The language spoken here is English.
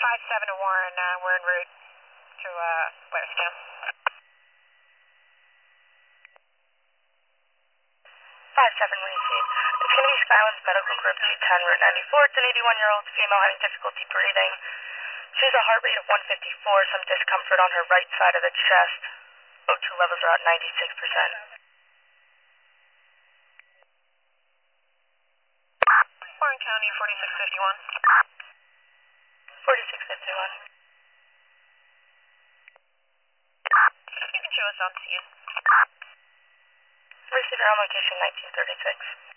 5-7 to Warren, we're en route to Blairstown. 5-7 received. It's going to be Skylands Medical Group 210, Route 94. It's an 81-year-old female having difficulty breathing. She has a heart rate of 154, some discomfort on her right side of the chest. O2 levels are at 96%. Warren County, 4651. 4651. You can show us on scene. Receiver on location 1936.